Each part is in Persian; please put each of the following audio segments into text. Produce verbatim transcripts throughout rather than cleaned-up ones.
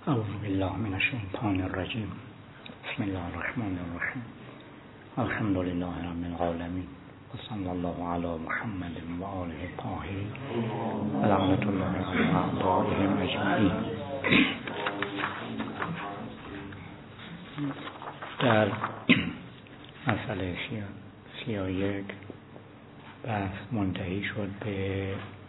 اعوذ بالله من الشیطان الرجیم. بسم الله الرحمن الرحیم. الحمد لله رب العالمین و صلی الله علی محمد و آله الطاهرین و لعنت الله علی اعدائهم اجمعین. در مسئله سی و یک بحث منتهی شد به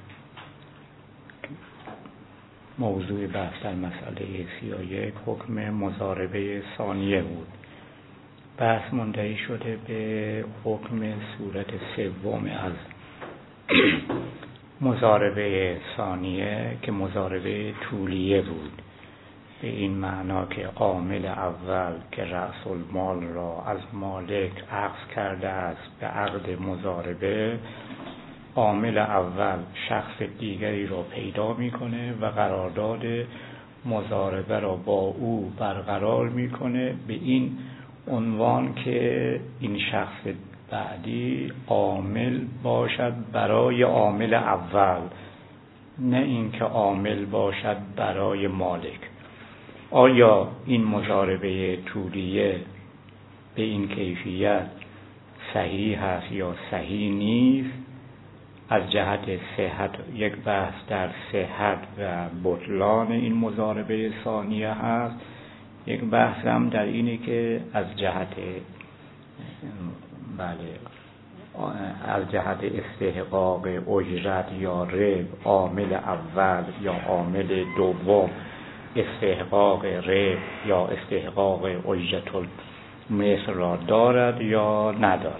موضوع بحث در مسئله سی و یک حکم مضاربه ثانیه بود. بحث منتهی شده به حکم صورت سوم از مضاربه ثانیه که مضاربه طولیه بود، به این معنا که عامل اول که رأس المال را از مالک اخذ کرده است به عقد مضاربه، عامل اول شخص دیگری را پیدا میکنه و قرارداد مضاربه را با او برقرار میکنه به این عنوان که این شخص بعدی عامل باشد برای عامل اول، نه اینکه عامل باشد برای مالک. آیا این مضاربه طولیه به این کیفیت صحیح است یا صحیح نیست؟ از جهت صحت یک بحث در صحت و بطلان این مضاربه ثانیه هست، یک بحث هم در اینه که از جهت بله از جهت استحقاق اجرت یا ربح عامل اول یا عامل دوم استحقاق ربح یا استحقاق اجرت المثل را دارد یا ندارد.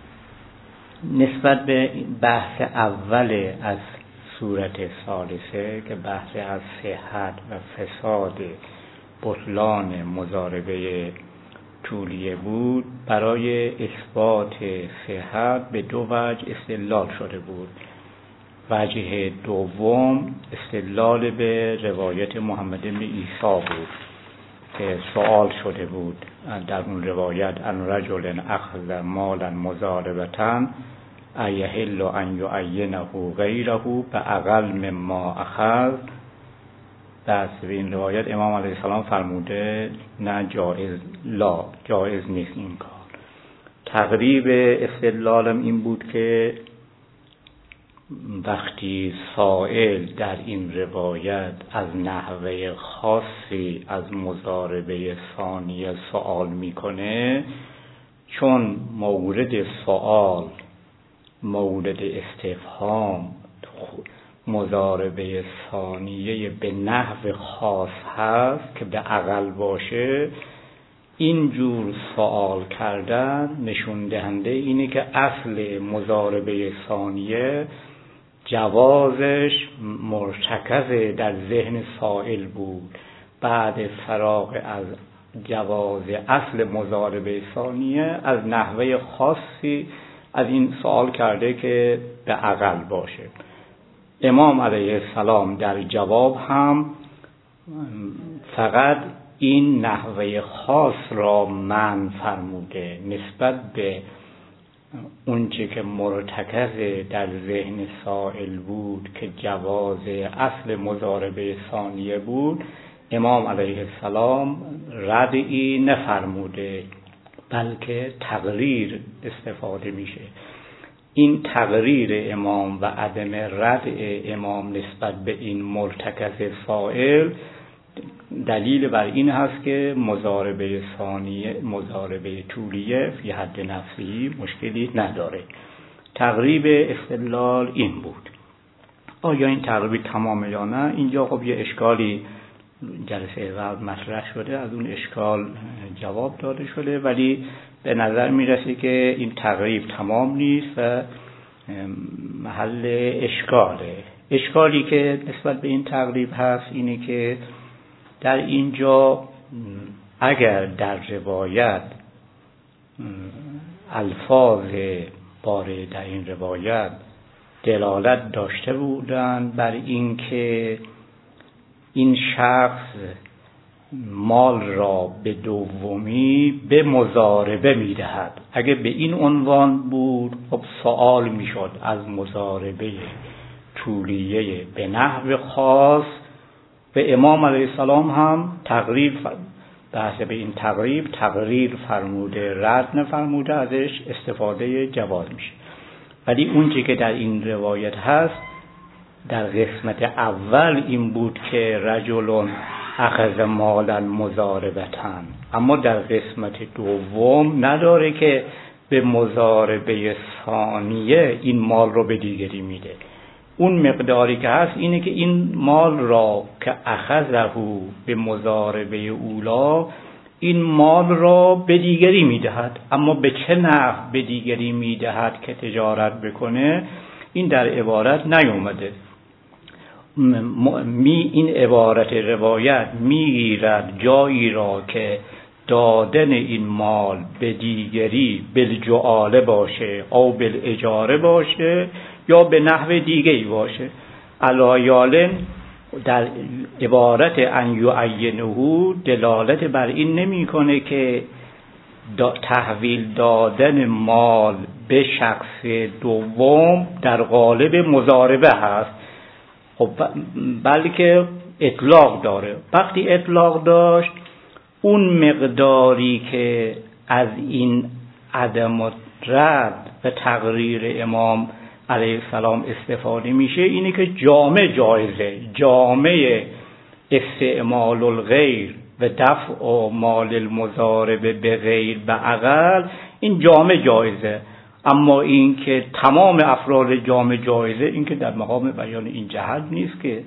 نسبت به بحث اول از صورت ثالثه که بحث از صحت و فساد بطلان مضاربه طولیه بود، برای اثبات صحت به دو وجه استدلال شده بود. وجه دوم استدلال به روایت محمد بن عیسی بود که سوال شده بود در اون روایت: ان رجل اخذ مالا مضاربة ایحل ان یعینه غیره باقل مما اخذ. در این روایت امام علیه السلام فرموده نه، جایز لا جایز نیست این کار. تقریب استدلالم این بود که وقتی سائل در این روایت از نحوه خاصی از مضاربه ثانیه سوال میکنه، چون مورد سوال مورد استفهام مضاربه ثانیه به نحو خاص هست که به اقل باشه، اینجور سوال کردن نشون دهنده اینه که اصل مضاربه ثانیه جوازش مرتکز در ذهن سائل بود. بعد فراغ از جواز اصل مضاربه ثانیه از نحوه خاصی از این سوال کرده که به اقل باشه. امام علیه السلام در جواب هم فقط این نحوه خاص را من فرموده نسبت به اونچه که مرتکز در ذهن سائل بود که جواز اصل مضاربه ثانیه بود. امام علیه السلام ردعی نفرموده بلکه تقریر استفاده میشه. این تقریر امام و عدم ردع امام نسبت به این مرتکز سائل دلیل بر این هست که مضاربه ثانیه مضاربه طولیه فی حد نفسی مشکلی نداره. تقریب استدلال این بود. آیا این تقریب تمام یا نه؟ اینجا خب یه اشکالی جلسه قبل مطرح شده، از اون اشکال جواب داده شده، ولی به نظر میرسه که این تقریب تمام نیست و محل اشکاله. اشکالی که نسبت به این تقریب هست اینه که در اینجا اگر در روایت الفاظ وارد در این روایت دلالت داشته بودن بر این که این شخص مال را به دومی به مضاربه میدهد، اگه به این عنوان بود خب سوال میشد از مضاربه طولیه به نحو خاص و امام علیه السلام هم تقریر بحث به این تقریب تقریر فرموده، رد نفرموده، ازش استفاده جواز میشه. ولی اون چی که در این روایت هست در قسمت اول این بود که رجل اخذ مالا مضاربتن، اما در قسمت دوم نداره که به مضاربه ثانیه این مال رو به دیگری میده. اون مقداری که هست اینه که این مال را که اخذه به مضاربه اولا این مال را به دیگری میدهد، اما به چه نحو به دیگری میدهد که تجارت بکنه این در عبارت نیومده. می این عبارت روایت میگیرد جایی را که دادن این مال به دیگری بالجعاله باشه او بالاجاره باشه یا به نحو دیگری باشه. علایالن در عبارت ان یعینه دلالت بر این نمی کنه که دا تحویل دادن مال به شخص دوم در قالب مضاربه هست، خب بلکه اطلاق داره. وقتی اطلاق داشت اون مقداری که از این عدم رد و تقریر امام علیه السلام استفاده میشه اینه که جامع جایزه، جامع استعمال الغیر و دفع مال المضاربه به غیر به اقل این جامع جایزه. اما این که تمام افراد جامع جایزه این که در مقام بیان این جهت نیست که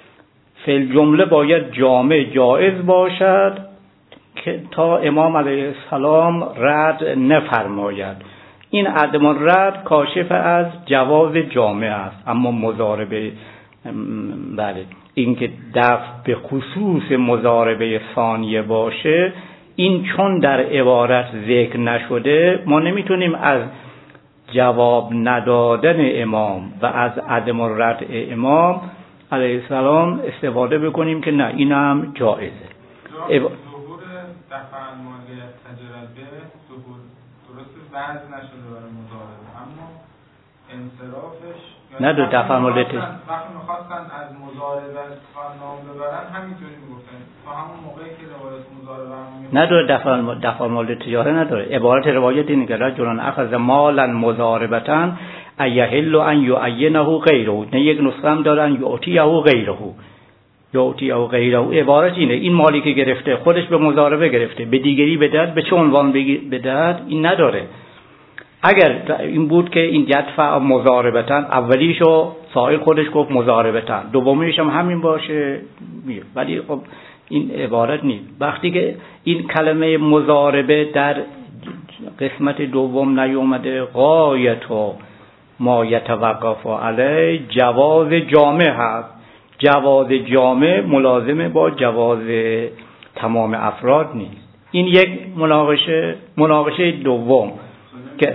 فی جمله باید جامع جایز باشد که تا امام علیه السلام رد نفرماید. این عدم رد کاشف از جواز جامع است، اما مضاربه بله این که دفع به خصوص مضاربه ثانیه باشه این چون در عبارت ذکر نشده ما نمیتونیم از جواب ندادن امام و از عدم رد امام علیه السلام استفاده بکنیم که نه این هم جایزه. ظهور دفع مالی تجربه ظهور درست وضع نشده برای مضاربه، اما انصرافش نه دو دفع مالی تجربه وقتی میخواستن از مضاربه نام ببرن همینطوری میگفتن تا همون موقعی که روایت مضاربه هم نه دو دفع دفع مالی تجاره نداره. عبارت روایت اینه که رجل اخذ مالا مضاربتن ایحل ان یعینه غیره، نه یک نسخه هم دارن یعطیه غیره، یعطیه غیره. عبارت اینه این مالی که گرفته خودش به مضاربه گرفته به دیگری بدهد، به چه عنوان بدهد این نداره. اگر این بود که این یدفع مضاربتن اولیشو سائل خودش گفت مضاربتن، دومیش هم همین باشه، ولی خب این عبارت نیست. وقتی که این کلمه مضاربه در قسمت دوم نیومده غایت و ما یتوقف علی جواز جامع هست. جواز جامع ملازمه با جواز تمام افراد نیست. این یک مناقشه مناقشه دوم که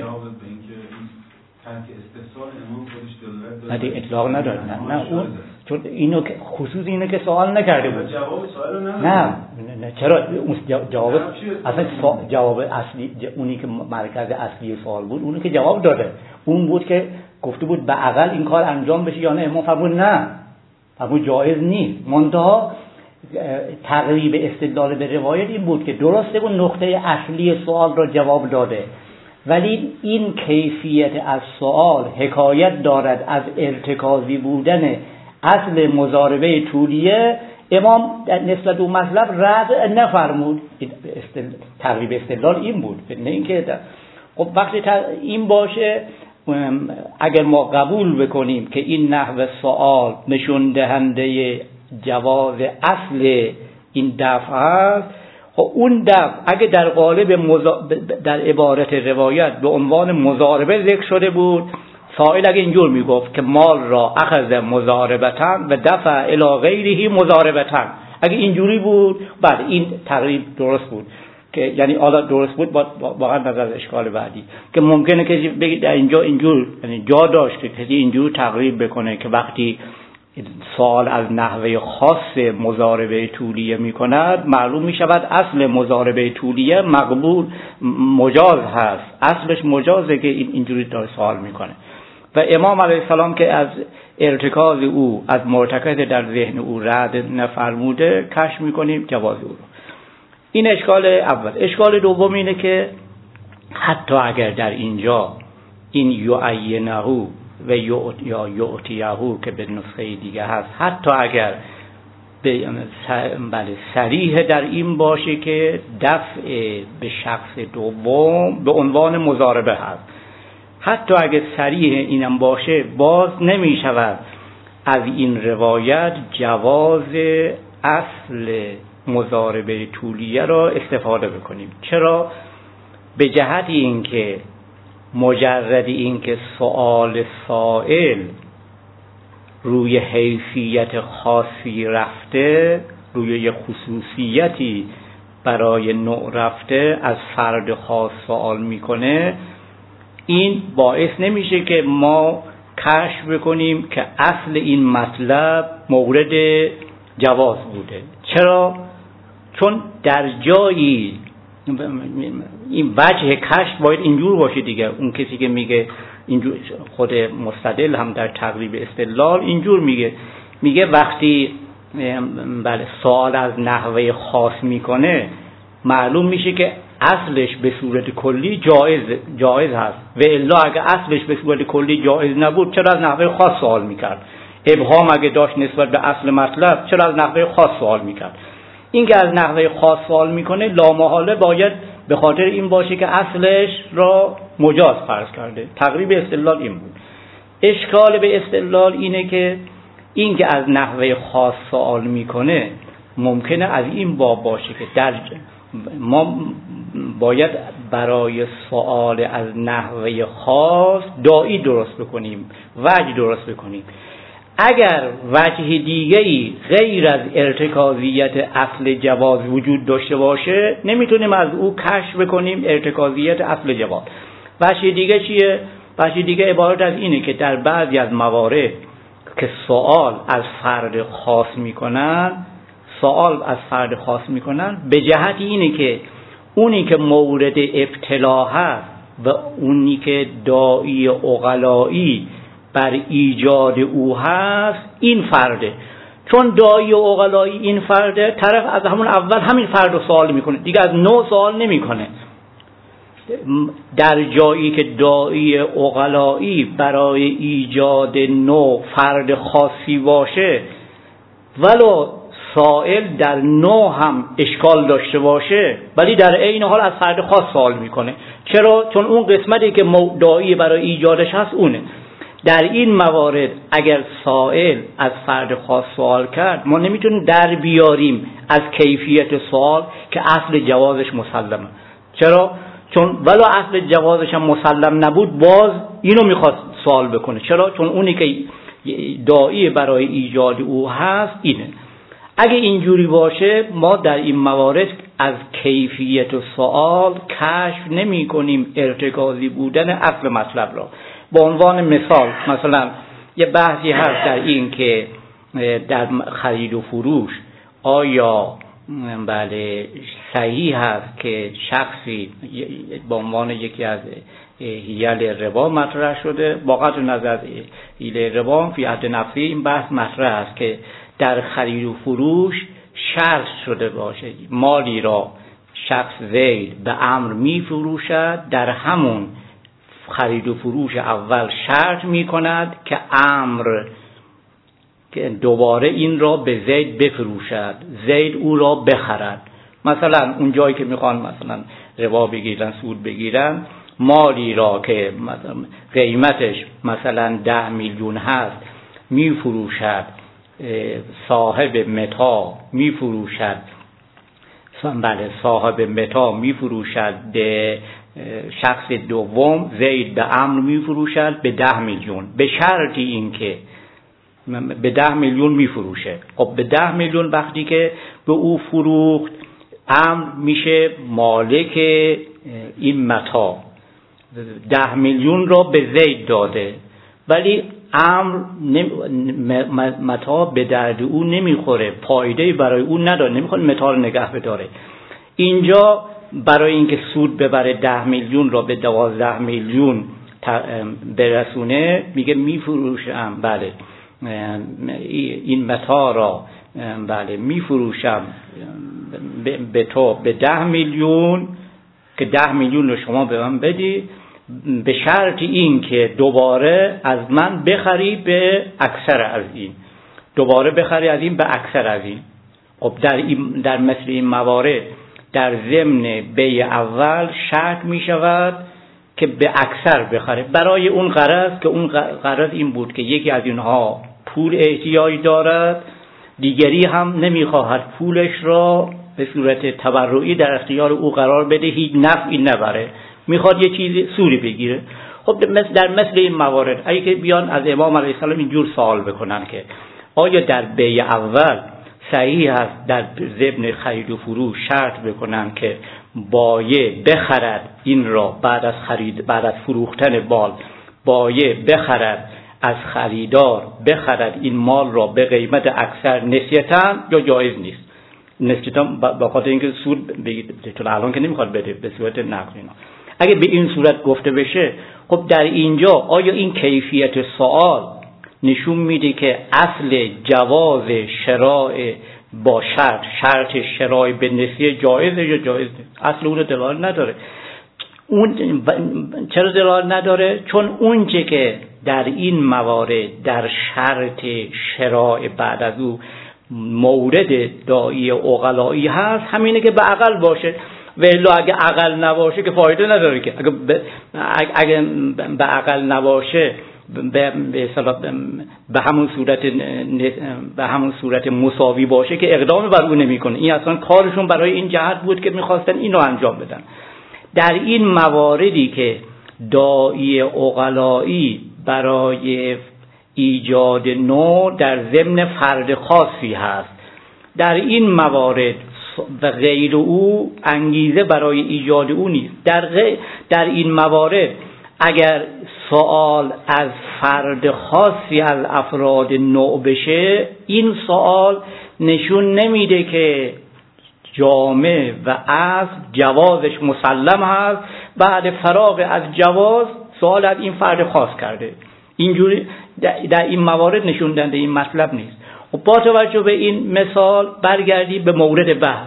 نه اطلاق نداره. نه نه اون چون اینو که خصوص اینه که سوال نکرده بود. جواب سوال رو نه نه چرا اون جواب اصلا جواب اصلی اونی که مرکز اصلی سوال بود اونی که جواب داده اون بود که گفته بود به اقل این کار انجام بشه یا نه. امام فرمود نه، فرمود جایز نیست. منتها تقریب استدلال به روایت این بود که درسته اون نقطه اصلی سوال را جواب داده، ولی این کیفیت از سوال حکایت دارد از ارتکازی بودن اصل مضاربه طولیه. امام نسبت اون مطلب رد نفرمود. تقریب استدلال این بود، نه اینکه خب وقتی این باشه اگر ما قبول بکنیم که این نحو سوال نشون دهنده جواز اصل این دفع است، خب اون دفع اگه در قالب مزا... در عبارت روایت به عنوان مضاربه ذکر شده بود، سائل اگه اینجور میگفت که مال را اخذ مضاربتن و دفع الی غیره مضاربتن، اگه اینجوری بود بعد این تقریب درست بود که یعنی حالا درست بود واقعا نظر اشکال بعدی که ممکنه که بگید در اینجا اینجور یعنی جا داشت که کسی اینجور تقریب بکنه که وقتی سوال از نحوه خاص مضاربه طولیه می کند معلوم می شود اصل مضاربه طولیه مقبول مجاز هست، اصلش مجازه که اینجوری داره سوال می کنه. و امام علیه السلام که از ارتکاز او از مرتکز در ذهن او رد نفرموده کشف میکنیم جواز او رو. این اشکال اول. اشکال دوم اینه که حتی اگر در اینجا این یعینه و یا یعطیه که به نسخه دیگه هست، حتی اگر بله صریح در این باشه که دفع به شخص دوم به عنوان مضاربه هست، حتی اگر صریح اینم باشه، باز نمی شود از این روایت جواز اصل مضاربه طولیه را استفاده بکنیم. چرا؟ به جهت اینکه مجرد اینکه سؤال سائل روی حیثیت خاصی رفته، روی یه خصوصیتی برای نوع رفته، از فرد خاص سوال میکنه، این باعث نمیشه که ما کشف بکنیم که اصل این مطلب مورد جواز بوده. چرا؟ چون در جایی این وجه کشف باید اینجور باشه دیگه. اون کسی که میگه اینجور، خود مستدل هم در تقریب استدلال اینجور میگه، میگه وقتی بله سوال از نحوه خاص میکنه، معلوم میشه که اصلش به صورت کلی جایز جایز هست، و الا اگه اصلش به صورت کلی جایز نبود چرا از نحوه خاص سوال میکرد؟ ابهام اگه داشت نسبت به اصل مطلب چرا از نحوه خاص سوال میکرد؟ این که از نحوه خاص سوال میکنه لامحاله باید به خاطر این باشه که اصلش را مجاز فرض کرده. تقریب استدلال این بود. اشکال به استدلال اینه که این که از نحوه خاص سوال میکنه ممکنه از این باب باشه که در ما باید برای سوال از نحوه خاص داعی درست بکنیم، وجه درست بکنیم. اگر وجه دیگه‌ای غیر از ارتکازیت اصل جواز وجود داشته باشه، نمیتونیم از او کشف بکنیم ارتکازیت اصل جواز. وجه دیگه چیه؟ وجه دیگه عبارت از اینه که در بعضی از موارد که سوال از فرد خاص میکنن، سوال از فرد خاص میکنن به جهت اینه که اونی که مورد ابتلا هست و اونی که داعی عقلایی بر ایجاد او هست این فرده. چون داعی عقلایی این فرده، طرف از همون اول همین فرد رو سوال میکنه، دیگه از نو سوال نمیکنه. در جایی که داعی عقلایی برای ایجاد نو فرد خاصی باشه، ولو سائل در نو هم اشکال داشته باشه، ولی در عین حال از فرد خاص سوال میکنه. چرا؟ چون اون قسمتی که داعی برای ایجادش هست اونه. در این موارد اگر سائل از فرد خاص سوال کرد، ما نمیتونیم در بیاریم از کیفیت سوال که اصل جوازش مسلمه. چرا؟ چون ولو اصل جوازش هم مسلم نبود، باز اینو میخواد سوال بکنه. چرا؟ چون اونی که داعی برای ایجاد او هست اینه. اگه اینجوری باشه، ما در این موارد از کیفیت سوال کشف نمی کنیم ارتکازی بودن اصل مطلب را. به عنوان مثال، مثلا یه بحثی هست در این که در خرید و فروش آیا بله صحیح هست که شخصی به عنوان یکی از حیل ربا مطرح شده، واقعا نظر از حیل ربا فی حد نفسی این بحث مطرح است که در خرید و فروش شرط شده باشه مالی را شخص زید به عمرو می فروشد، در همون خرید و فروش اول شرط می کند که عمرو که دوباره این را به زید بفروشد، زید او را بخرد. مثلا اون جایی که میخوان مثلا ربا بگیرن، سود بگیرن، مالی را که مثلا قیمتش مثلا ده میلیون هست میفروشد، صاحب متا میفروشد، بله صاحب متا میفروشد به شخص دوم، زید به عمرو میفروشد به ده میلیون، به شرطی این که به ده میلیون میفروشه. خب به ده میلیون وقتی که به او فروخت، عمرو میشه مالک این متا، ده میلیون را به زید داده، ولی عمرو متا به درد او نمیخوره، فایده برای او نداره، نمیخواد متا رو نگه بداره. اینجا برای اینکه سود ببره ده میلیون را به دوازده میلیون برسونه میگه میفروشم، بله این متاع را بله میفروشم به تو به ده میلیون که ده میلیون رو شما به من بدی، به شرط این که دوباره از من بخری به اکثر از این، دوباره بخری از این به اکثر از این. خب در این در مثل این موارد در ضمن بیع اول شرط می شود که به اکثر بخره برای اون غرض که اون غرض این بود که یکی از اینها پول احتیاج دارد، دیگری هم نمیخواهد پولش را به صورت تبرعی در اختیار او قرار بده، هیچ نفعی نبره، میخواد یه چیز سوری بگیره. خب در مثل این موارد اگه که بیان از امام علیه السلام اینجور سوال بکنن که آیا در بیع اول صحیح است در ضمن خرید و فروش شرط بکنن که بایع بخرد این را بعد از خرید بعد از فروختن مال بایع بخرد از خریدار بخرد این مال را به قیمت اکثر نسیتاً یا جایز نیست؟ نسیتاً به خاطر اینکه سود بگید چون الان که نمیخواد بده به صورت نقد اینا. اگه به این صورت گفته بشه خب در اینجا آیا این کیفیت سوال نشون میده که اصل جواز شراء با شرط شرط شراء به نسیه جایزه یا جایز نیست؟ اصل اون رو دلالت نداره. اون چرا دلالت نداره؟ چون اونچه که در این موارد در شرط شراء بعد از او مورد داعی عقلایی هست همینه که به عقل باشه، و الا اگه عقل نباشه که فایده نداره که اگه به, اگه به عقل نباشه به به همون صورت به همون صورت مساوی باشه که اقدام بر اون نمیکنه. این اصلا کارشون برای این جهت بود که میخواستن اینو انجام بدن. در این مواردی که داعی عقلایی برای ایجاد نوع در ضمن فرد خاصی هست، در این موارد و غیر او انگیزه برای ایجاد او نیست. در غیر در این موارد اگر سوال از فرد خاصی از افراد نوع بشه، این سوال نشون نمیده که جامع و اصل جوازش مسلم هست، بعد فراغ از جواز سوال از این فرد خاص کرده. اینجوری در این موارد نشون دهنده این مطلب نیست. و با توجه به این مثال برگردی به مورد بحث،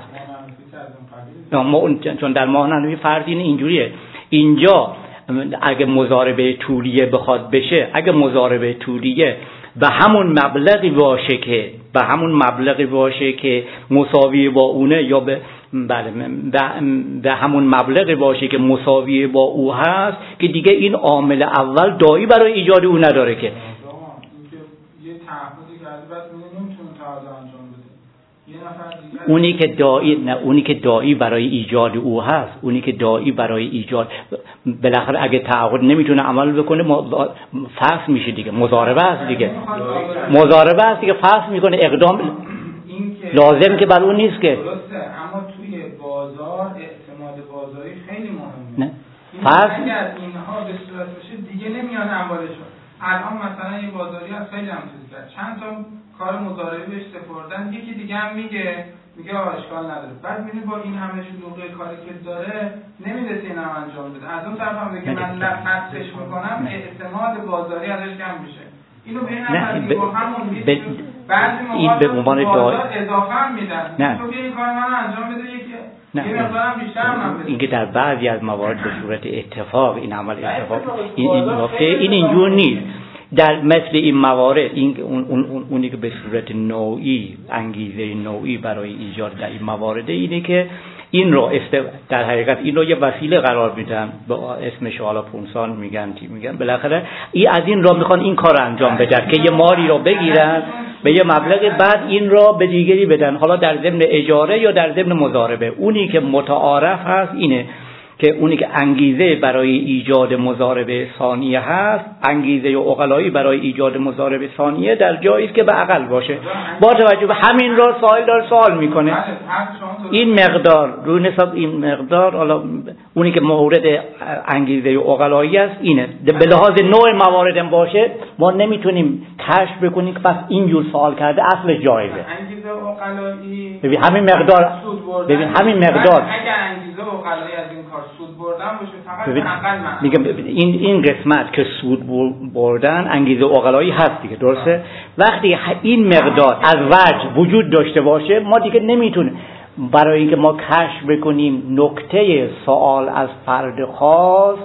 چون در ماهنامه فرضی اینجوریه. اینجا اگه مضاربه طولیه بخواد بشه، اگه مضاربه طولیه به همون مبلغی باشه که به همون مبلغی باشه که مساوی با اونه، یا به بله به همون مبلغی باشه که مساوی با او هست، که دیگه این عامل اول داعی برای ایجاد او نداره که یه تعهدی کرده بعد نمیتونه تعهد انجام بده. اونی که داعی نه اونی که داعی برای ایجاد او هست، اونی که داعی برای ایجاد بالاخره اگه تعهد نمیتونه عمل بکنه فاسد میشه دیگه، مضاربه است دیگه، مضاربه است دیگه، فاسد میکنه، اقدام لازم که بر اون نیست که. درسته، اما توی بازار اعتماد بازاری خیلی مهمه. نه فاسد اگر اینها به صورت بشه دیگه نمیاد اموالشون. الان مثلا یه بازاری از خیلی هم چیز کرد، چند تا کار مضاربه بهش سپردن، یکی دیگه هم میگه میگه آقا اشکال نداره، بعد میبینی با این همه شلوغی کاری که داره نمیرسه اینم انجام بده، از اون طرف هم بگه من لفظش میکنم اعتماد بازاری ازش کم میشه. اینو به این نفر میگه با همون میگه بعضی موقع به عنوان بازار اضافه هم میدن، تو بیا این کار من انجام بده یکی یه مقدارم بیشتر هم بده. اینکه در بعضی از موارد به صورت اتفاق این عمل اتفاق این این نکته این اینجور نیست. در مثل این موارد این اون اون اونی که به صورت نوعی انگیزه نوعی برای ایجاد در این موارد اینه که این رو است در حقیقت این رو یه وسیله قرار میدن، به اسمش حالا پونسان میگن چی میگن، بالاخره این از این را میخوان این کار انجام بدن که یه مالی رو بگیرن به یه مبلغ، بعد این را به دیگری بدن، حالا در ضمن اجاره یا در ضمن مضاربه. اونی که متعارف هست اینه که اونی که انگیزه برای ایجاد مضاربه ثانیه هست، انگیزه و عقلایی برای ایجاد مضاربه ثانیه در جایی است که به عقل باشه. با توجه به همین را سوال دار سوال میکنه این مقدار رو نسبت این مقدار، حالا اونی که مورد انگیزه و عقلایی است اینه. به لحاظ نوع موارد باشه ما نمیتونیم کشف بکنیم که پس اینجور سوال کرده اصل جایزه. انگیزه و عقلایی ببین همین مقدار ببین همین مقدار اگه انگیزه و عقلایی از این کار سود بردن باشه فقط به عقل من میگم این این قسمت که سود بردن انگیزه عقلایی هست دیگه، درسته؟ وقتی این مقدار از وجه وجود داشته باشه ما دیگه نمیتونیم برای اینکه ما کشف بکنیم نکته سوال از فرد خاص.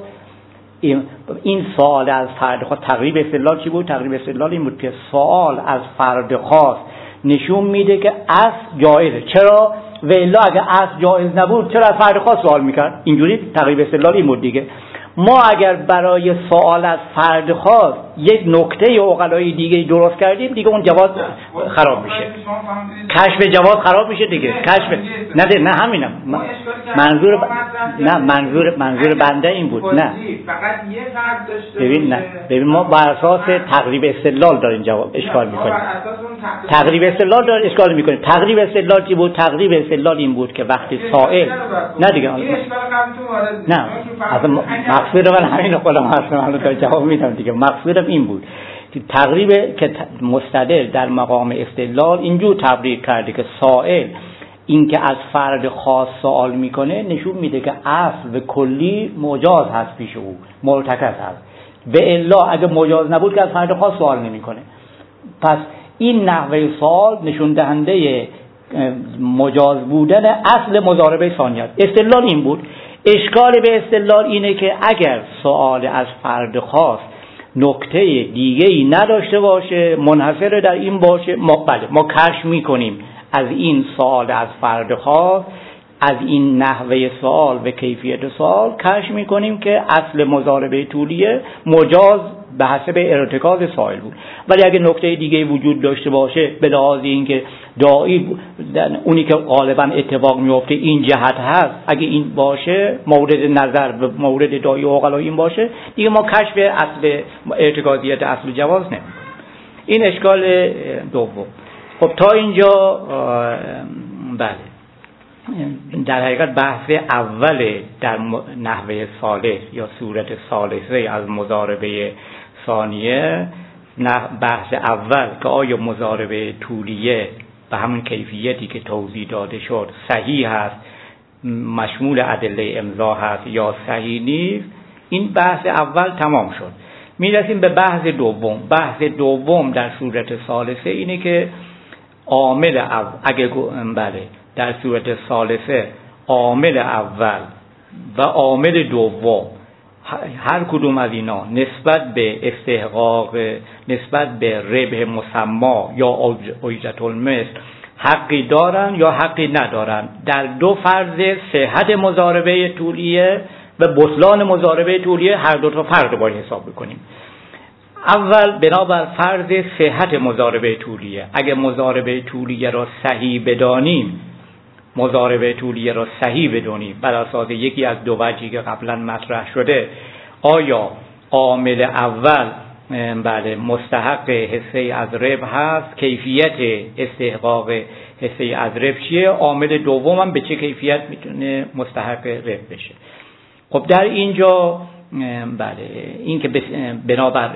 این سوال از فرد خاص تقریب استدلال چی بود؟ تقریب استدلال این بود که سوال از فرد خاص نشون میده که اصل جایزه. چرا؟ و الا اگه اصل جایز نبود چرا از فرد خاص سوال میکرد؟ اینجوری تقریب استدلال این بود دیگه. ما اگر برای سوال از فرد خاص یک نکته عقلایی دیگه درست کردیم دیگه اون جواز خراب میشه، کشف جواز خراب میشه دیگه. کشف نه نه همینم منظور نه منظور منظور بنده این بود. نه فقط یه فرد داشته. ببین نه ببین ما بر اساس تقریب استدلال داریم جواب اشکال میکنیم. تقریب استدلال داره اشکال میکنیم. تقریب استدلال چی بود؟ تقریب استدلال این بود که وقتی سائل نه دیگه نه اصلا مقصود من همین خودم هستم الان تا جواب میدم دیگه. مقصودم این بود که تقریب که مستدل در مقام استدلال اینجور تبریک کرده که سائل این که از فرد خاص سوال میکنه نشون میده که اصل و کلی مجاز هست پیش او، مرتکز هست. به الا اگه مجاز نبود که از فرد خاص سوال نمیکنه. پس این نحوه سوال نشون دهنده مجاز بودن اصل مضاربه ثانیه. استدلال این بود. اشکال به استدلال اینه که اگر سوال از فرد خاص نکته دیگه ای نداشته باشه، منحصر در این باشه، ما بله ما کشف میکنیم از این سوال از فرد خاص، از این نحوه سوال و کیفیت سوال کشف میکنیم که اصل مضاربه طولیه مجاز به حسب ارتکاز سائل بود. ولی اگه نکته دیگه وجود داشته باشه به لحاظ اینکه داعی اونی که غالبا اتفاق میفته این جهت هست، اگه این باشه مورد نظر به مورد داعی عقلایی این باشه دیگه ما کشف اصل ارتکازیت اصل جواز نمی‌کنیم. این اشکال دوم. خب تا اینجا بله در حقیقت بحث اول در نحوه ثالث یا صورت ثالثه از مضاربه ثانیه، بحث اول که آیا مضاربه طولیه به همون کیفیتی که توضیح داده شد صحیح هست، مشمول ادله امضا هست یا صحیح نیست، این بحث اول تمام شد. میرسیم به بحث دوم. بحث دوم در صورت ثالثه اینه که عامل اول اگه بله در صورت ثالثه عامل اول و عامل دوم هر کدوم از اینا نسبت به استحقاق، نسبت به ربح مسما یا اجرت المثل حقی دارن یا حقی ندارن. در دو فرض صحت مضاربه طولیه و بطلان مضاربه طولیه هر دو تا فرض باید حساب بکنیم. اول بنابر فرض صحت مضاربه طولیه، اگه مضاربه طولیه را صحیح بدانیم مضاربه طولیه را صحیح بدونیم بر اساس یکی از دو وجهی که قبلا مطرح شده، آیا عامل اول بله مستحق حصه از ربح هست، کیفیت استحقاق حصه از ربح چیه، عامل دوم هم به چه کیفیت میتونه مستحق ربح بشه. خب در اینجا بله این که بنابر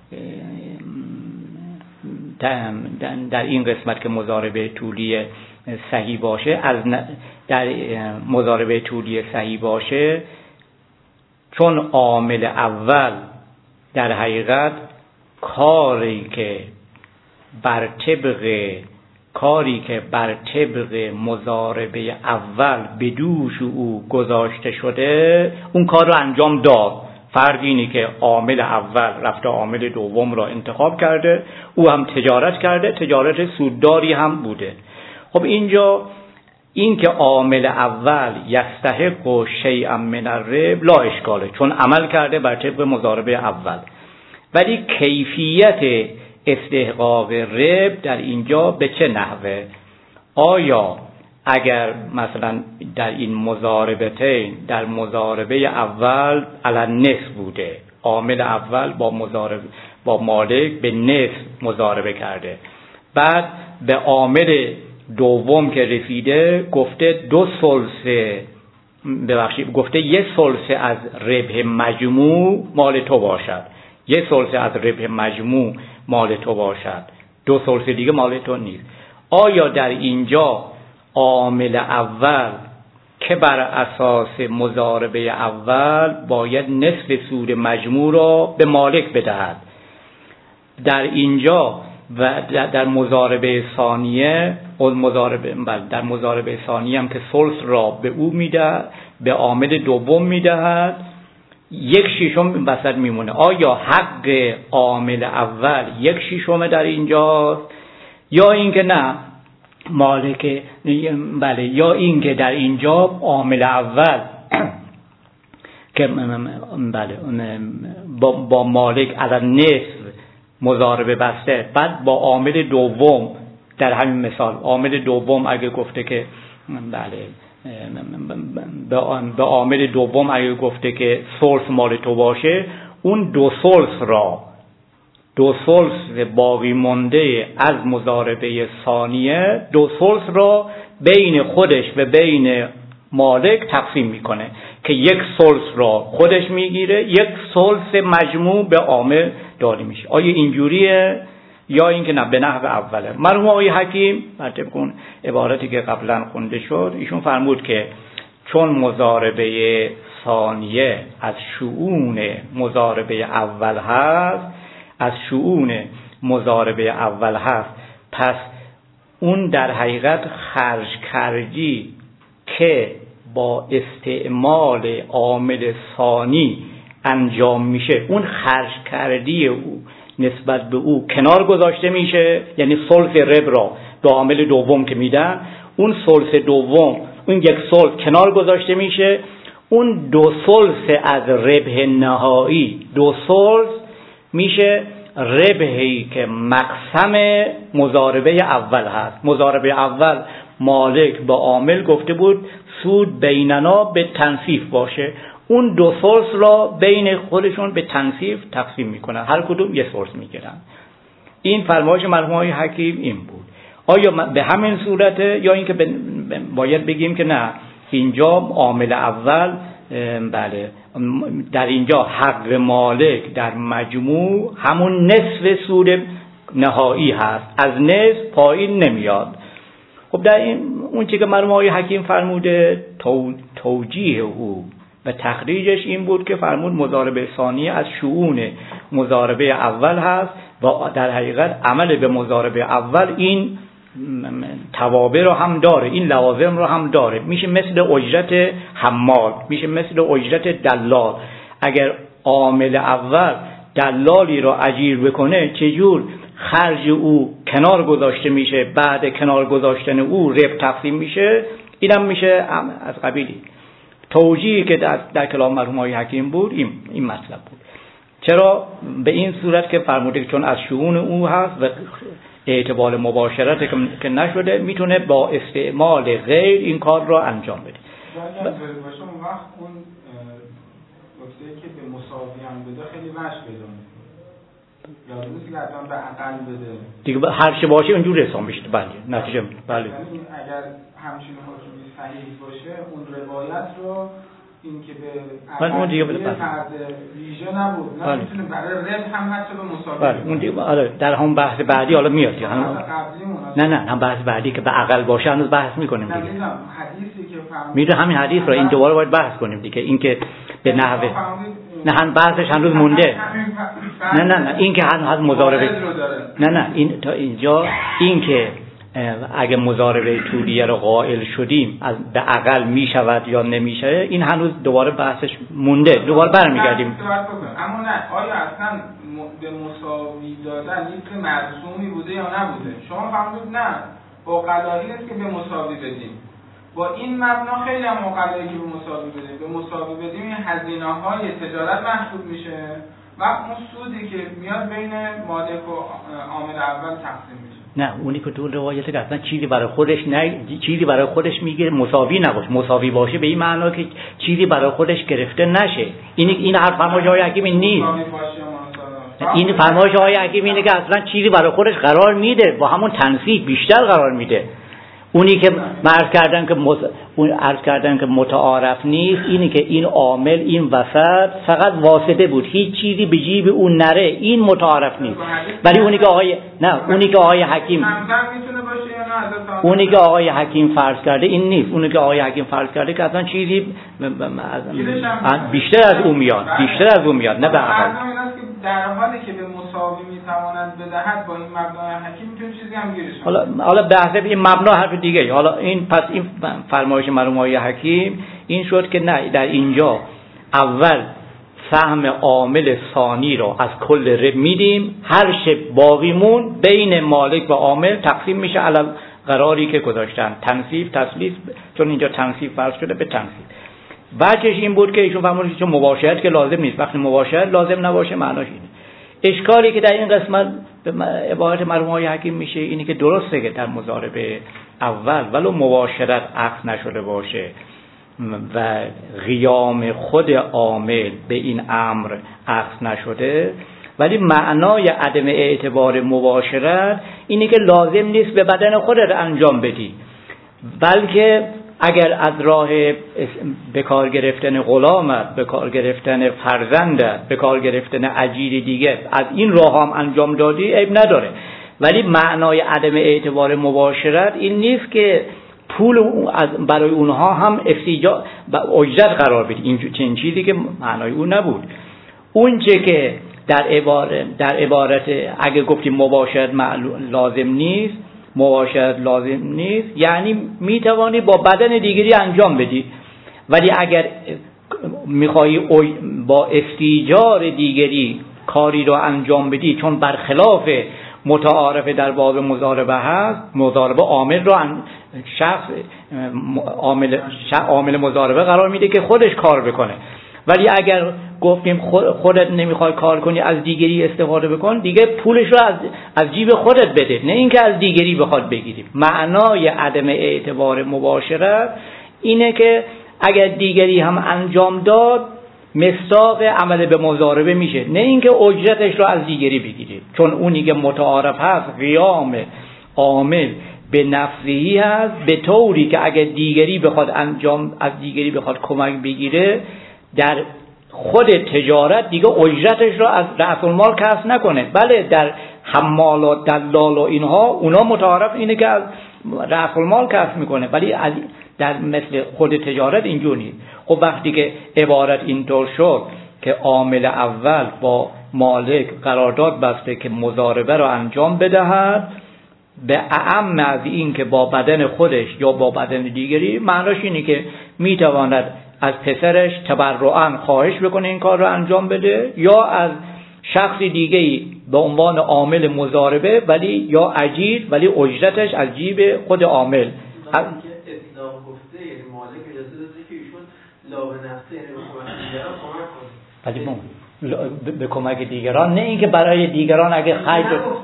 در این قسمت که مضاربه طولیه صحیح باشه، از در مضاربه طولی صحیح باشه چون عامل اول در حقیقت کاری که بر طبق کاری که بر طبق مضاربه اول به دوش او گذاشته شده اون کار رو انجام داد. فرض اینه که عامل اول رفته عامل دوم را انتخاب کرده، او هم تجارت کرده، تجارت سودداری هم بوده. خب اینجا این که عامل اول یستحق شیئا من الربح لا اشکاله، چون عمل کرده بر طبق مضاربه اول. ولی کیفیت استحقاق ربح در اینجا به چه نحوه؟ آیا اگر مثلا در این مضاربتین در مضاربه اول علی نصف بوده، عامل اول با مضارب با مالک به نصف مضاربه کرده، بعد به عامل دوم که رسیده گفته دو ثلث ببخشید گفته یک ثلث از ربح مجموع مال تو باشد، یک ثلث از ربح مجموع مال تو باشد، دو ثلث دیگه مال تو نیست. آیا در اینجا عامل اول که بر اساس مضاربه اول باید نصف سود مجموع را به مالک بدهد. در اینجا و در مضاربه ثانیه اون مضاربه در مضاربه ثانیه هم که ثلث را به او میده، به عامل دوم میدهد، یک شیشم وسط میمونه. آیا حق عامل اول یک شیشم در اینجاست یا اینکه نه مالک بله یا اینکه در اینجا عامل اول که بله با, با مالک علی نصف مضاربه بسته، بعد با عامل دوم در همین مثال عامل دوم اگه گفته که بله به عامل دوم اگه گفته که ثلث مال تو باشه، اون دو ثلث را دو ثلث باقی مونده از مضاربه ثانیه دو ثلث را بین خودش و بین مالک تقسیم میکنه که یک ثلث را خودش میگیره، یک ثلث مجموع به عامل داده میشه. آیا اینجوریه یا اینکه نه به نحو اوله؟ مرحوم آقای حکیم بر طبق اون عبارتی که قبلا خونده شد ایشون فرمود که چون مضاربه ثانیه از شؤون مضاربه اول هست از شؤون مضاربه اول هست پس اون در حقیقت خرج کردی که با استعمال عامل ثانی انجام میشه، اون خرج کردی او نسبت به او کنار گذاشته میشه، یعنی ثلث ربح را به عامل دوم که میدن، اون ثلث دوم اون یک ثلث کنار گذاشته میشه، اون دو ثلث از ربح نهایی دو ثلث میشه ربحی که مقسم مضاربه اول هست. مضاربه اول مالک به عامل گفته بود سود بیننا به تنصیف باشه، اون دو ثلث را بین خودشون به تنصیف تقسیم میکنن، هر کدوم یه ثلث میگیرن. این فرمایش مرحوم آقای حکیم این بود. آیا به همین صورته یا اینکه باید بگیم که نه اینجا عامل اول بله در اینجا حق مالک در مجموع همون نصف سود نهایی هست، از نصف پایین نمیاد. خب در این اون چیزی که مرحوم آقای حکیم فرموده تو، توجیه او و تخریجش این بود که فرمود مضاربه ثانیه از شؤون مضاربه اول هست و در حقیقت عمل به مضاربه اول این توابع رو هم داره، این لوازم رو هم داره، میشه مثل اجرت حمال، میشه مثل اجرت دلال. اگر عامل اول دلالی رو اجیر بکنه چجور خرج او کنار گذاشته میشه، بعد کنار گذاشتن او ربح تقسیم میشه، اینم میشه از قبیلی توجیهی که در, در کلام مرحوم آقای حکیم بود این, این مطلب بود. چرا به این صورت که فرموده چون از شؤون او هست و اعتبار مباشرت که نشده میتونه با استعمال غیر این کار را انجام بده. اون وقت اون نکته که به مساوی هم بده خیلی وجه پیدا میکنه. لازم نیست که حتما به اقل بده. دیگه هر چه باشه اونجوری حساب میشه. بله نتیجه بله. یعنی اگر همچین حکمی صحیح باشه اون روایت رو این که به اقل اون دیگه بده فرض ویژه نبود. نه میتونه برای ربح هم حتی به مساوی. بله اون دیگه آره در هم بحث بعدی حالا میاد دیگه. نه نه هم بحث بعدی که به اقل باشه هنوز بحث میکنیم دیگه. حدیثی که فهمید میره همین حدیث رو این دوباره باید بحث کنیم دیگه، این که به نحوه نه هم بحثش هنوز مونده. نه نه نه این که هنوز مضاربه نه نه این تا اینجا این که اگه مضاربه طولیه رو قائل شدیم از به اقل میشود یا نمیشه، این هنوز دوباره بحثش مونده، دوباره برمیگردیم. اما نه آیا اصلا به مساوی دادن یک مرسومی بوده یا نبوده؟ شما فهمید نه با قضایی است که به مساوی بدیم، با این مبنا خیلی هم مقدری که به مساوی بدیم به مساوی بدیم این هزینه‌های تجارت محسوب میشه و اون سودی که میاد بین مالک و عامل اول تقسیم میشه. نه اونی که تو روایت که اصلا چیزی برای خودش نه چیزی برای خودش میگه مساوی نباشه، مساوی باشه به این معنا که چیزی برای خودش گرفته نشه. این این هر فرمایش های حکیم نیست. این فرمایش های حکیم اینه که اصلا چیزی برای خودش قرار میده، با همون تنصیف بیشتر قرار میده. اونی که عرض کردن که مت... اون عرض کردن که متعارف نیست اینی که این عامل این وسط فقط واسطه بود، هیچ چیزی به جیب اون نره، این متعارف نیست. ولی اونی که آقای نه اونی که آقای حکیم همزن میتونه باشه یا نه اونی که آقای حکیم فرض کرده این نیست. اونی که آقای حکیم فرض کرده که اصلا چیزی بیشتر از اون میاد، بیشتر از اون میاد، نه به عقل. در حالی که به مساوی میتواند بدهد با این مبنای حکیم میتونه چیزی هم گیرش. حالا حالا بحث این مبنا حرف دیگه. حالا این پس این فرمایش مرحوم آقای حکیم این شد که نه، در اینجا اول سهم عامل ثانی رو از کل رب میدیم، هر شب باقیمون بین مالک و عامل تقسیم میشه علی قراری که گذاشتن، تنصیف تسلیث، چون اینجا تنصیف فرض شده به تنصیف. بچش این بود که ایشون فرمودن چون مباشرت که لازم نیست، وقتی مباشرت لازم نباشه معناش اینه. اشکالی که در این قسمت به عبارت مرحوم آقای حکیم میشه اینه که درسته که در مضاربه اول ولو مباشرت عقد نشده باشه و قیام خود عامل به این امر عقد نشده، ولی معنای عدم اعتبار مباشرت اینه که لازم نیست به بدن خودت انجام بدی، بلکه اگر از راه به کار گرفتن غلامت، به کار گرفتن فرزندت، به کار گرفتن اجیر دیگه از این راه هم انجام دادی عیب نداره. ولی معنای عدم اعتبار مباشرت این نیست که پول برای اونها هم افتیجا و اجرت قرار بدی. این چنین چیزی که معنای اون نبود. اون چه که در عبارت در عبارت اگه گفتیم مباشرت لازم نیست، مباشرت لازم نیست یعنی میتوانی با بدن دیگری انجام بدی، ولی اگر میخوایی با استیجار دیگری کاری رو انجام بدی، چون برخلاف متعارف در باب مضاربه هست، مضاربه عامل رو شخص عامل عامل مضاربه قرار میده که خودش کار بکنه، ولی اگر گفتیم خودت نمیخوای کار کنی از دیگری استفاده بکن، دیگه پولش رو از از جیب خودت بده، نه اینکه از دیگری بخواد بگیری. معنای عدم اعتبار مباشرت اینه که اگر دیگری هم انجام داد مصداق عمل به مضاربه میشه، نه اینکه اجرتش رو از دیگری بگیری، چون اونی که متعارف هست قیام عامل به نفسهی هست، به طوری که اگر دیگری بخواد انجام از دیگری بخواد کمک بگیره در خود تجارت دیگه اجرتش رو از رأس المال کسب نکنه. بله در حمال و دلال و اینها اونا متعارف اینه که از رأس المال کسب میکنه، ولی از در مثل خود تجارت اینجور نیست. خب وقتی که عبارت اینطور شد که عامل اول با مالک قرارداد بسته که مضاربه رو انجام بدهد، به اعم از این که با بدن خودش یا با بدن دیگری، معناش اینه که میتواند از پسرش تبرعاً خواهش بکنه این کار رو انجام بده، یا از شخص دیگه‌ای به عنوان عامل مضاربه ولی یا اجیر ولی اجرتش از جیب خود عامل. که اطلاق گفته یعنی مالک اجازه داده که ایشون لا به نفسه یعنی به کمک دیگران کمک کنه، ولی به کمک دیگران، نه اینکه برای دیگران اگه خرج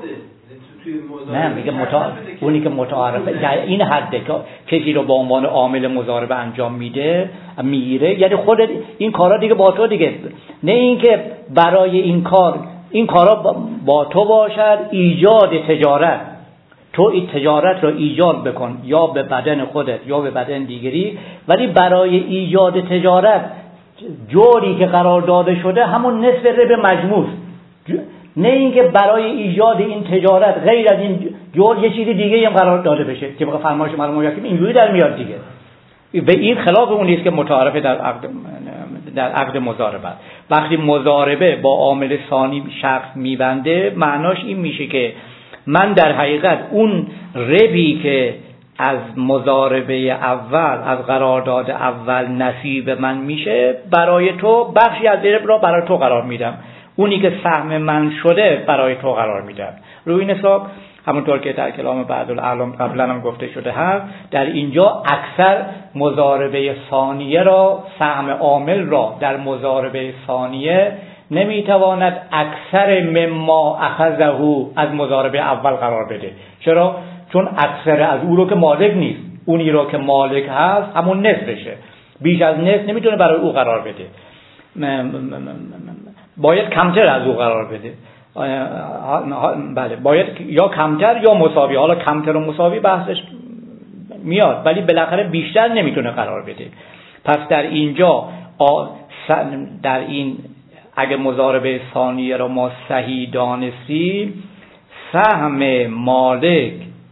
نه میگه متعارف اونی که متعارفه در این حده که کسی رو با عنوان عامل مضاربه انجام میده میگیره، یعنی خودت این کارا دیگه با تو دیگه، نه اینکه برای این کار این کارا با تو باشد ایجاد تجارت، تو این تجارت رو ایجاد بکن یا به بدن خودت یا به بدن دیگری، ولی برای ایجاد تجارت جوری که قرار داده شده همون نصف رب مجموع، نه اینکه برای ایجاد این تجارت غیر از این جور یه چیز دیگه هم قرار داده بشه که بخواد فرمایش مرحوم حکیم اینجوری در میاد دیگه. به این خلاف اون نیست که متعارف در عقد در عقد مضاربه. وقتی مضاربه با عامل ثانی شخص میبنده، معناش این میشه که من در حقیقت اون ربی که از مضاربه اول از قرارداد اول نصیب من میشه، برای تو بخشی از رب را برای تو قرار میدم، اونی که سهم من شده برای تو قرار میدم. روی این حساب همونطور که در کلام بعض الاعلام قبلا هم گفته شده هست، در اینجا اکثر مضاربه ثانیه را، سهم عامل را در مضاربه ثانیه نمیتواند اکثر مما اخذه از مضاربه اول قرار بده. چرا؟ چون اکثر از او رو که مالک نیست، اونی رو که مالک هست همون نصفشه، بیش از نصف نمیتونه برای او قرار بده، باید کمتر از او قرار بده. بله باید یا کمتر یا مساوی. حالا کمتر و مساوی بحثش میاد، ولی بالاخره بیشتر نمیتونه قرار بده. پس در اینجا در این اگه مضاربه ثانیه رو ما صحیح دانستیم، سهم مالک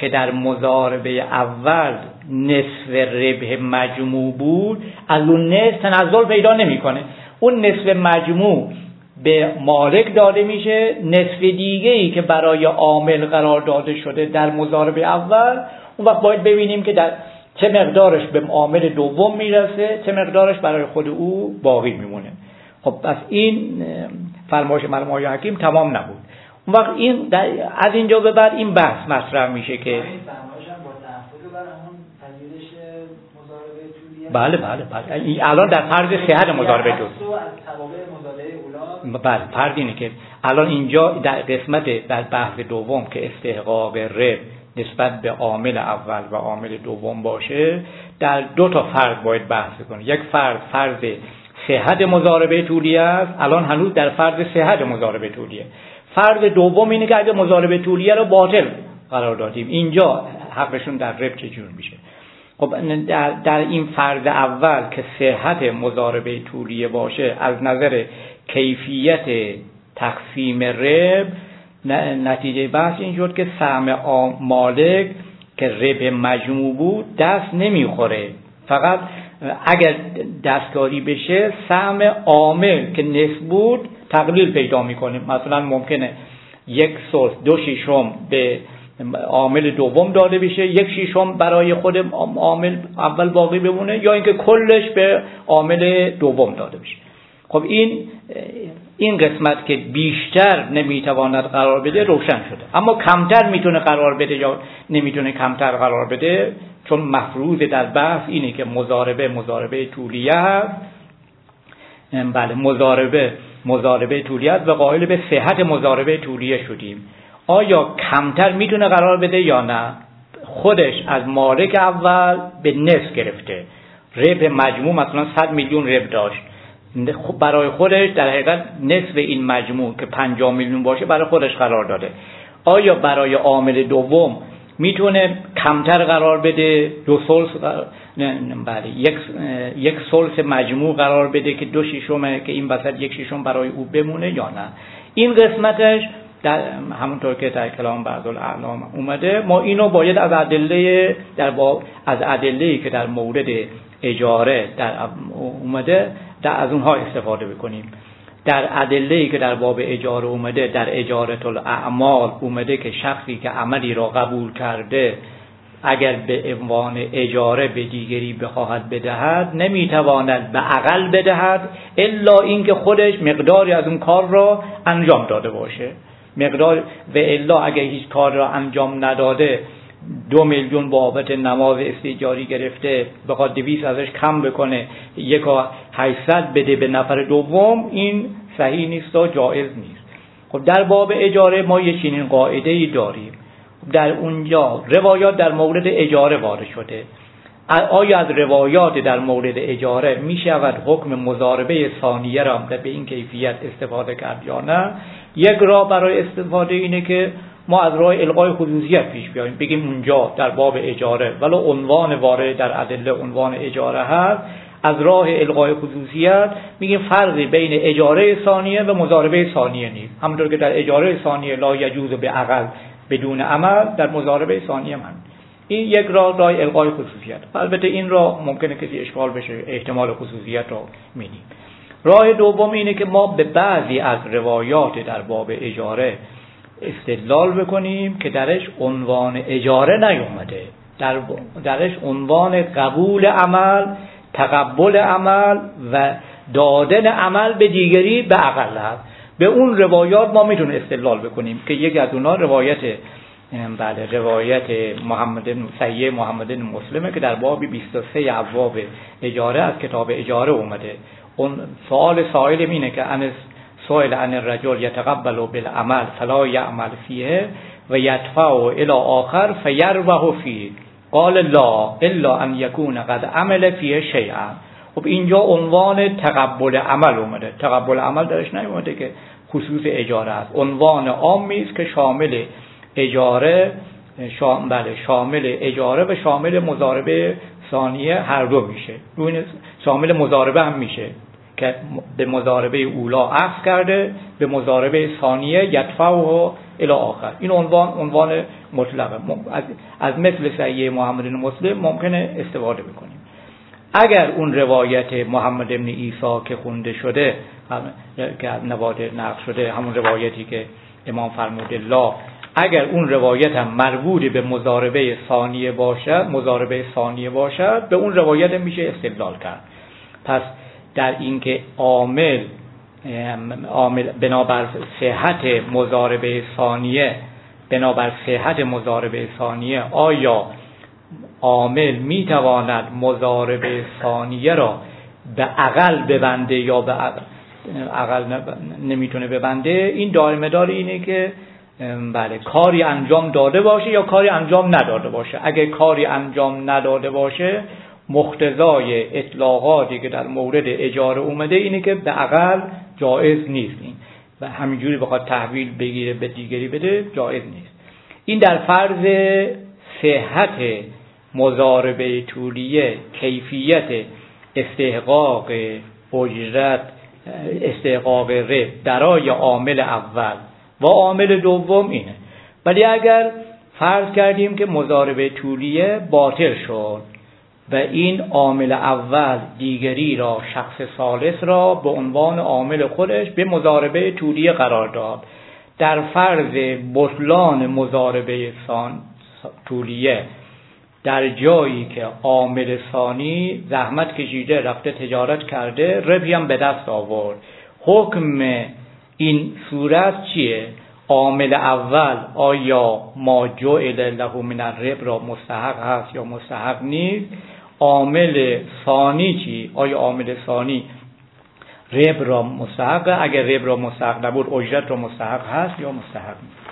که در مضاربه اول نصف ربح مجموع بود، از اون نصف تنزل پیدا نمیکنه. اون نصف مجموع به مالک داده میشه، نصف دیگه ای که برای عامل قرار داده شده در مضاربه اول، اون وقت باید ببینیم که در چه مقدارش به عامل دوم میرسه، چه مقدارش برای خود او باقی میمونه. خب پس این فرمایش مرحوم آقای حکیم تمام نبود. اون وقت این در از اینجا به بعد این بحث مطرح میشه که این فرمایش هم با تحفظ بر همون پذیرش مضاربه طولیه. بله بله بله این الان در فرض صحت مضاربه طولیه از توابع مضاربه اولا. بله فرض اینه که الان اینجا در قسمت در بحث دوم که استحقاق ربح نسبت به عامل اول و عامل دوم باشه، در دو تا فرض باید بحث کنیم. یک فرض فرض صحت مضاربه طولیه است، الان هنوز در فرض صحت مضاربه طولیه. فرض دوم اینه که اگه مضاربه طولیه رو باطل قرار دادیم، اینجا حقشون در ربح چجور میشه؟ خب در, در این فرض اول که صحت مضاربه طولیه باشه، از نظر کیفیت تقسیم ربح نتیجه بحث این شد که سهم مالک که ربح مجموع بود دست نمیخوره، فقط اگر دستکاری بشه سهم عامل که نصف بود تقلیل پیدا میکنه. مثلا ممکنه یک ثلث دو ششم به عامل دوم داده بشه، یک ششم برای خود عامل اول باقی بمونه، یا اینکه کلش به عامل دوم داده بشه. خب این این قسمت که بیشتر نمیتواند قرار بده روشن شده، اما کمتر میتونه قرار بده یا نمیتونه کمتر قرار بده، چون مفروض در بحث اینه که مضاربه مضاربه طولیه هست. بله مضاربه مضاربه طولیه است و قائل به صحت مضاربه طولیه شدیم. آیا کمتر میتونه قرار بده یا نه؟ خودش از مالک اول به نصف گرفته، ربح مجموع مثلا صد میلیون ربح داشت، خب برای خودش در حقیقت نصف این مجموع که پنجاه میلیون باشه برای خودش قرار داده. آیا برای عامل دوم میتونه کمتر قرار بده، دو ثلث نه بله یک یک ثلث مجموع قرار بده که دو ششمه که این وسط یک ششم برای او بمونه یا نه؟ این قسمتش در همونطور که در کلام بعض الاعلام اومده، ما اینو باید از ادله در با از ادله‌ای که در مورد اجاره در اومده در از اونها استفاده بکنیم. در ادله‌ای که در باب اجاره اومده، در اجاره الاعمال اومده که شخصی که عملی را قبول کرده اگر به عنوان اجاره به دیگری بخواهد بدهد نمیتواند به اقل بدهد الا اینکه خودش مقداری از اون کار را انجام داده باشه. مقدار و الا اگر هیچ کار را انجام نداده، دو میلیون بابت نماز استیجاری گرفته بخواد دویست ازش کم بکنه، یکا هشتصد بده به نفر دوم، این صحیح نیست و جایز نیست. خب در باب اجاره ما یه چنین قاعده‌ای داریم. در اونجا روایات در مورد اجاره وارد شده. آیا از روایات در مورد اجاره می شود حکم مضاربه ثانیه را به این کیفیت استفاده کرد یا نه؟ یک راه برای استفاده اینه که ما از راه الغای خصوصیت پیش بیاییم، بگیم اونجا در باب اجاره ولو عنوان وارد در ادله عنوان اجاره هست، از راه الغای خصوصیت میگیم فرقی بین اجاره ثانیه و مضاربه ثانیه نیست. همونطور که در اجاره ثانیه لا یجوز به عقل بدون عمل، در مضاربه ثانیه من این یک راه راه الغای خصوصیت. البته این راه ممکنه کسی اشکال بشه، احتمال خصوصیت رو میدیم. راه دوم اینه که ما به بعضی از روایات در باب اجاره استدلال بکنیم که درش عنوان اجاره نیومده، در درش عنوان قبول عمل، تقبل عمل و دادن عمل به دیگری به اقل هست. به اون روایات ما میتونیم استدلال بکنیم که یک از اونها روایت بله روایت محمد صحیح محمد بن مسلمه که در باب بیست و سه ابواب اجاره از کتاب اجاره اومده. اون سوال سائل اینه که ان سائل عن الرجل یتقبل بالعمل فلا یعمل فیه و یدفع الى آخر فیربح فیه قال لا الا ان یکون قد عمل فیه شیئا. خب اینجا عنوان تقبل عمل اومده، تقبل عمل درش نیومده که خصوص اجاره است. عنوان عامی است که شامل اجاره شامل بله شامل اجاره و شامل مضاربه ثانیه هر دو میشه. این شامل مضاربه هم میشه که به مضاربه اولا عکس کرده، به مضاربه ثانیه یدفعه الی آخر. این عنوان عنوان مطلقه از, از مثل صحیح محمد بن مسلم ممکنه استفاده بکنیم. اگر اون روایت محمد بن عیسی که خونده شده که نواده نقل شده، همون روایتی که امام فرموده لا، اگر اون روایت هم مربوط به مضاربه ثانیه باشد مضاربه ثانیه باشد به اون روایت میشه استدلال کرد. پس در اینکه عامل عامل بنابر صحت مضاربه ثانیه بنابر صحت مضاربه ثانیه آیا عامل میتواند مضاربه ثانیه را به عقل ببنده یا به عقل نمیتونه ببنده، این دائره دار اینه که بله کاری انجام داده باشه یا کاری انجام نداده باشه. اگه کاری انجام نداده باشه مقتضای اطلاقاتی که در مورد اجاره اومده اینه که به عقل جایز نیست، این و همینجوری بخواد تحویل بگیره به دیگری بده جایز نیست. این در فرض صحت مضاربه طولیه، کیفیت استحقاق اجرت استحقاق ربح درای عامل اول و عامل دوم اینه. ولی اگر فرض کردیم که مضاربه طولیه باطل شد و این عامل اول دیگری را، شخص ثالث را به عنوان عامل خودش به مضاربه طولیه قرار داد، در فرض بطلان مضاربه طولیه در جایی که عامل ثانی زحمت کشیده رفته تجارت کرده ربحی هم به دست آورد، حکم این صورت چیه؟ عامل اول آیا ما جعل له من الربح را مستحق هست یا مستحق نیست؟ عامل ثانی چی؟ آیا عامل ثانی ربح را مستحق؟ اگر ربح را مستحق نبود اجرت را مستحق هست یا مستحق نیست؟